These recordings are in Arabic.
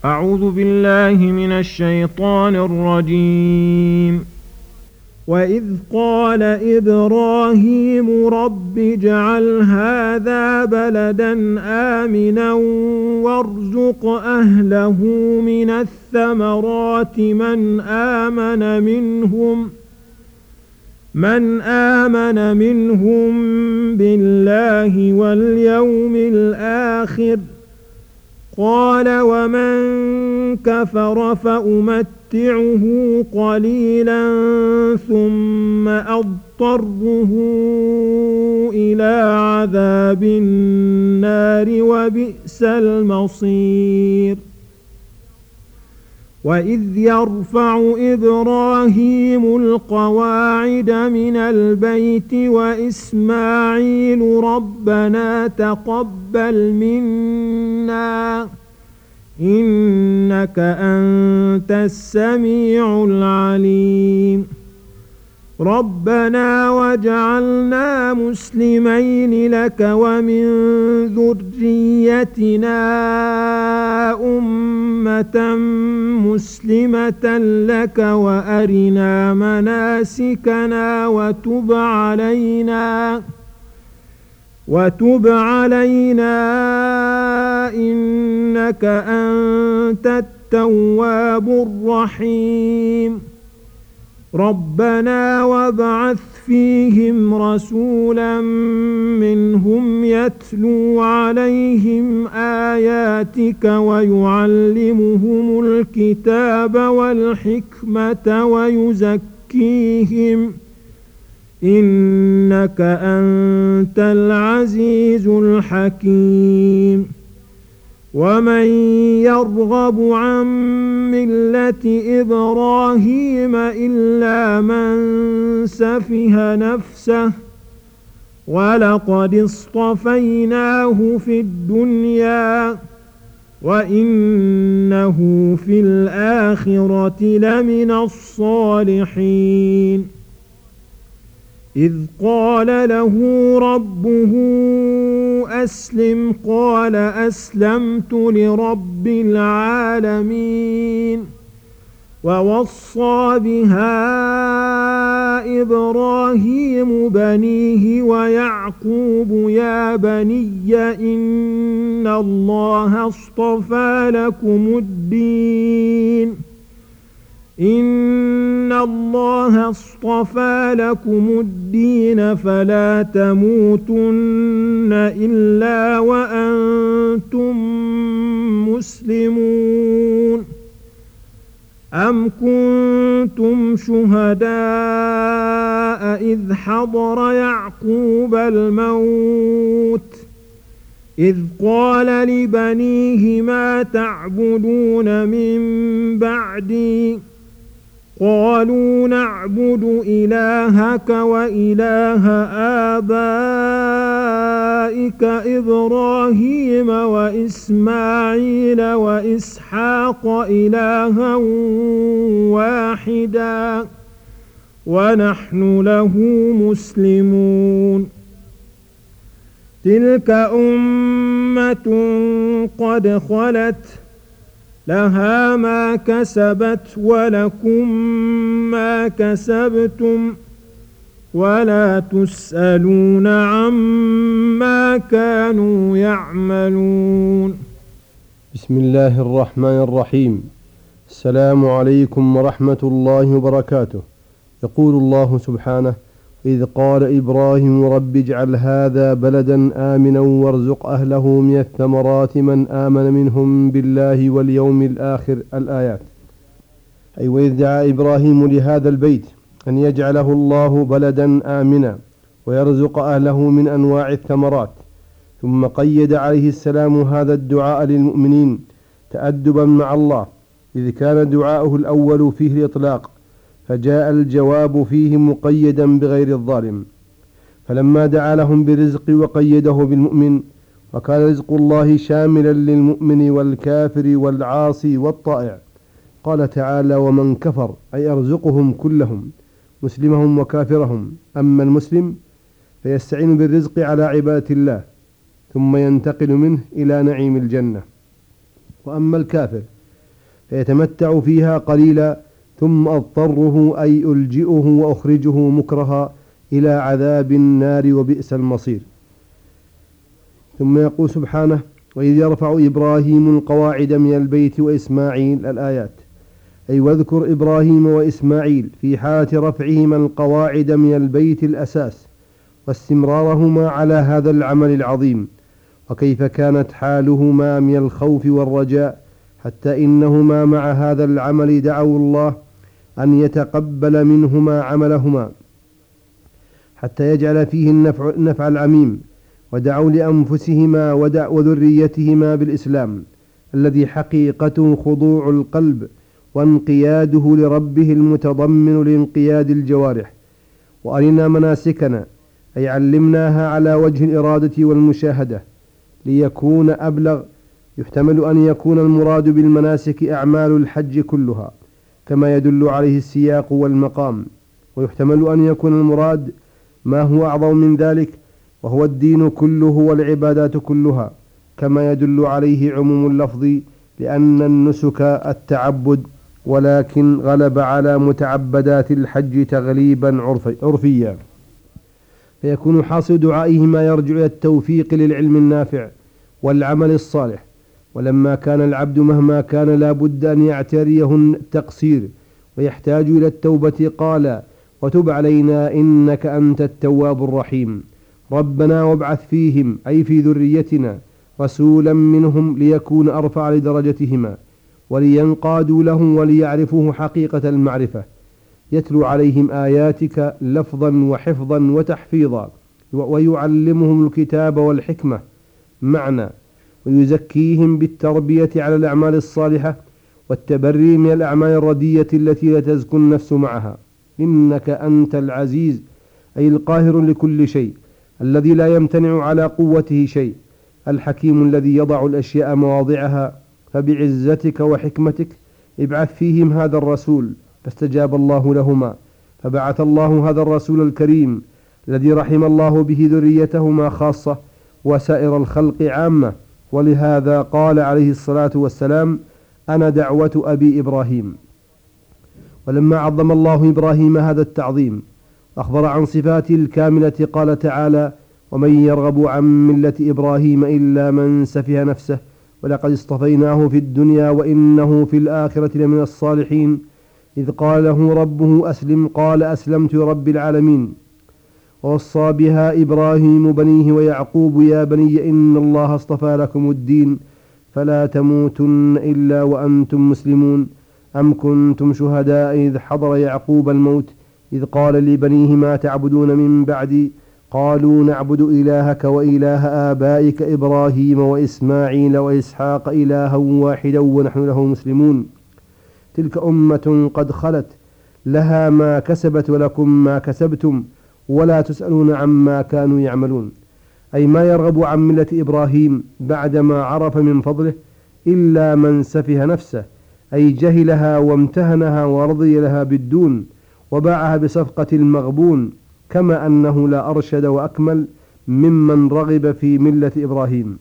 أعوذ بالله من الشيطان الرجيم. وإذ قال إبراهيم رب اجعل هذا بلدا آمنا وارزق أهله من الثمرات من آمن منهم بالله واليوم الآخر. قال ومن كفر فأمتعه قليلا ثم أضطره إلى عذاب النار وبئس المصير. وإذ يرفع إبراهيم القواعد من البيت وإسماعيل ربنا تقبل منا إنك أنت السميع العليم. ربنا واجعلنا مسلمين لك ومن ذريتنا أمة مسلمة لك وأرنا مناسكنا وتب علينا إنك أنت التواب الرحيم. ربنا وابعث فيهم رسولا منهم يتلو عليهم آياتك ويعلمهم الكتاب والحكمة ويزكيهم إنك أنت العزيز الحكيم. ومن يرغب عن ملة إبراهيم إلا من سفه نفسه ولقد اصطفيناه في الدنيا وإنه في الآخرة لمن الصالحين. إذ قال له ربه أسلم قال أسلمت لرب العالمين. ووصى بها إبراهيم بنيه ويعقوب يا بني إن الله اصطفى لكم الدين فلا تموتن إلا وأنتم مسلمون. أم كنتم شهداء إذ حضر يعقوب الموت إذ قال لبنيه ما تعبدون من بعدي قالوا نعبد إلهك وإله آبائك إبراهيم وإسماعيل وإسحاق إلها واحدا ونحن له مسلمون. تلك أمة قد خلت لها ما كسبت ولكم ما كسبتم ولا تسألون عما كانوا يعملون. بسم الله الرحمن الرحيم. السلام عليكم ورحمة الله وبركاته. يقول الله سبحانه: إذ قال إبراهيم رب اجعل هذا بلدا آمنا وارزق أهله من الثمرات من آمن منهم بالله واليوم الآخر. الآيات. أي وإذ دعا إبراهيم لهذا البيت أن يجعله الله بلدا آمنا ويرزق أهله من أنواع الثمرات، ثم قيد عليه السلام هذا الدعاء للمؤمنين تأدبا مع الله، إذ كان دعاؤه الأول فيه الإطلاق، فجاء الجواب فيه مقيدا بغير الظالم. فلما دعا لهم بالرزق وقيده بالمؤمن، وكان رزق الله شاملا للمؤمن والكافر والعاصي والطائع، قال تعالى: ومن كفر، أي أرزقهم كلهم، مسلمهم وكافرهم. أما المسلم فيستعين بالرزق على عبادة الله ثم ينتقل منه إلى نعيم الجنة. وأما الكافر فيتمتع فيها قليلا ثم أضطره أي ألجئه وأخرجه مكرها إلى عذاب النار وبئس المصير. ثم يقول سبحانه: وإذ يرفع إبراهيم القواعد من البيت وإسماعيل الآيات، أي واذكر إبراهيم وإسماعيل في حالة رفعهما القواعد من البيت الأساس واستمرارهما على هذا العمل العظيم، وكيف كانت حالهما من الخوف والرجاء، حتى إنهما مع هذا العمل دعوا الله أن يتقبل منهما عملهما حتى يجعل فيه النفع العميم، ودعوا لأنفسهما وذريتهما بالإسلام الذي حقيقته خضوع القلب وانقياده لربه المتضمن لانقياد الجوارح. وأرنا مناسكنا، أي علمناها على وجه الإرادة والمشاهدة ليكون أبلغ. يحتمل أن يكون المراد بالمناسك أعمال الحج كلها كما يدل عليه السياق والمقام، ويحتمل أن يكون المراد ما هو أعظم من ذلك وهو الدين كله والعبادات كلها كما يدل عليه عموم اللفظ، لأن النسك التعبد، ولكن غلب على متعبدات الحج تغليبا عرفيا، فيكون حاصل دعائهما يرجع إلى التوفيق للعلم النافع والعمل الصالح. ولما كان العبد مهما كان لا بد أن يعتريه التقصير ويحتاج إلى التوبة، قال: وتب علينا إنك أنت التواب الرحيم. ربنا وابعث فيهم، أي في ذريتنا، رسولا منهم ليكون أرفع لدرجتهما ولينقادوا له وليعرفوه حقيقة المعرفة، يتلو عليهم آياتك لفظا وحفظا وتحفيظا، ويعلمهم الكتاب والحكمة معنى، ويزكيهم بالتربية على الأعمال الصالحة والتبري من الأعمال الردية التي لا تزكو النفس معها. إنك أنت العزيز، أي القاهر لكل شيء، الذي لا يمتنع على قوته شيء، الحكيم الذي يضع الأشياء مواضعها. فبعزتك وحكمتك ابعث فيهم هذا الرسول، فاستجاب الله لهما، فبعث الله هذا الرسول الكريم الذي رحم الله به ذريتهما خاصة وسائر الخلق عامة. ولهذا قال عليه الصلاة والسلام: أنا دعوة أبي إبراهيم. ولما عظم الله إبراهيم هذا التعظيم أخبر عن صفاته الكاملة، قال تعالى: ومن يرغب عن ملة إبراهيم إلا من سفه نفسه ولقد اصطفيناه في الدنيا وإنه في الآخرة لمن الصالحين. إذ قال له ربه أسلم قال أسلمت لرب العالمين. ووصى بها إبراهيم بنيه ويعقوب: يا بني إن الله اصطفى لكم الدين فلا تموتن إلا وأنتم مسلمون. أم كنتم شهداء إذ حضر يعقوب الموت إذ قال لبنيه ما تعبدون من بعدي قالوا نعبد إلهك وإله آبائك إبراهيم وإسماعيل وإسحاق إلها واحدا ونحن له مسلمون. تلك أمة قد خلت لها ما كسبت ولكم ما كسبتم ولا تسألون عما كانوا يعملون. أي ما يرغب عن ملة إبراهيم بعدما عرف من فضله إلا من سفه نفسه، أي جهلها وامتهنها ورضي لها بالدون وباعها بصفقة المغبون، كما أنه لا أرشد وأكمل ممن رغب في ملة إبراهيم.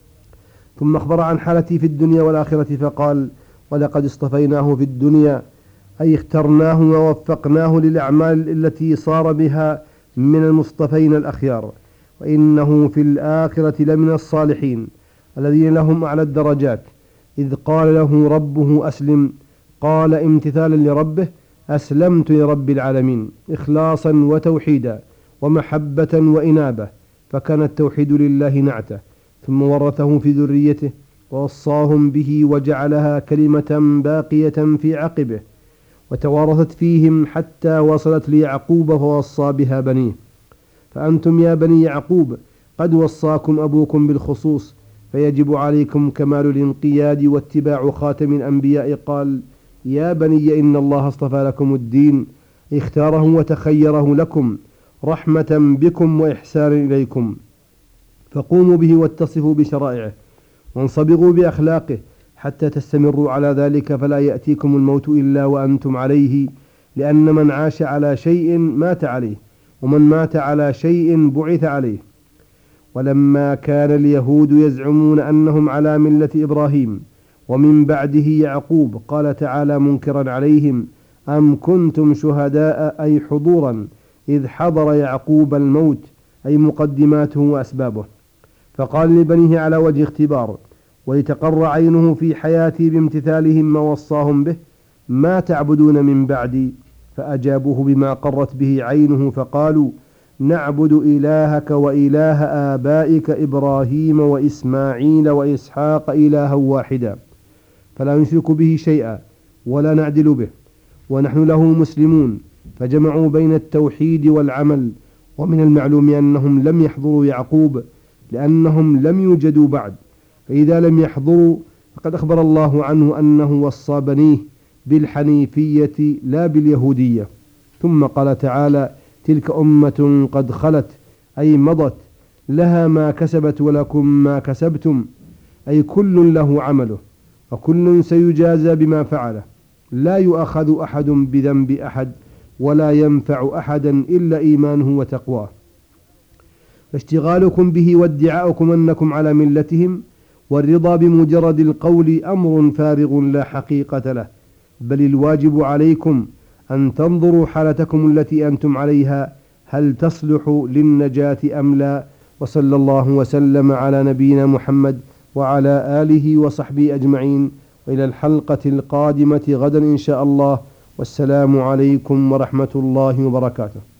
ثم أخبر عن حالته في الدنيا والآخرة فقال: ولقد اصطفيناه في الدنيا، أي اخترناه ووفقناه للأعمال التي صار بها من المصطفين الأخيار، وإنه في الآخرة لمن الصالحين الذين لهم أعلى الدرجات. إذ قال له ربه أسلم قال امتثالا لربه: أسلمت لرب العالمين، إخلاصا وتوحيدا ومحبة وإنابة، فكان التوحيد لله نعته. ثم ورثه في ذريته ووصاهم به وجعلها كلمة باقية في عقبه، وتوارثت فيهم حتى وصلت ليعقوب فوصى بها بنيه. فأنتم يا بني يعقوب قد وصاكم أبوكم بالخصوص، فيجب عليكم كمال الانقياد واتباع خاتم الأنبياء. قال: يا بني إن الله اصطفى لكم الدين، اختاره وتخيره لكم رحمة بكم وإحسان إليكم، فقوموا به واتصفوا بشرائعه وانصبغوا بأخلاقه حتى تستمروا على ذلك، فلا يأتيكم الموت إلا وأنتم عليه، لأن من عاش على شيء مات عليه، ومن مات على شيء بعث عليه. ولما كان اليهود يزعمون أنهم على ملة إبراهيم ومن بعده يعقوب. قال تعالى منكرا عليهم: أم كنتم شهداء أي حضورا إذ حضر يعقوب الموت، أي مقدماته وأسبابه، فقال لبنيه على وجه اختبار ولتقر عينه في حياتي بامتثالهم ما وصاهم به: ما تعبدون من بعدي؟ فأجابوه بما قرت به عينه فقالوا: نعبد إلهك وإله آبائك إبراهيم وإسماعيل وإسحاق إلها واحدا فلا نشرك به شيئا ولا نعدل به ونحن له مسلمون. فجمعوا بين التوحيد والعمل. ومن المعلوم أنهم لم يحضروا يعقوب لأنهم لم يوجدوا بعد، فإذا لم يحضروا فقد أخبر الله عنه أنه وصى بنيه بالحنيفية لا باليهودية. ثم قال تعالى: تلك أمة قد خلت، أي مضت، لها ما كسبت ولكم ما كسبتم، أي كل له عمله وكل سيجازى بما فعله، لا يؤخذ أحد بذنب أحد ولا ينفع أحدا إلا إيمانه وتقواه. فاشتغالكم به وادعاؤكم أنكم على ملتهم والرضا بمجرد القول أمر فارغ لا حقيقة له، بل الواجب عليكم أن تنظروا حالتكم التي أنتم عليها هل تصلح للنجاة أم لا. وصلى الله وسلم على نبينا محمد وعلى آله وصحبه أجمعين، وإلى الحلقة القادمة غدا إن شاء الله، والسلام عليكم ورحمة الله وبركاته.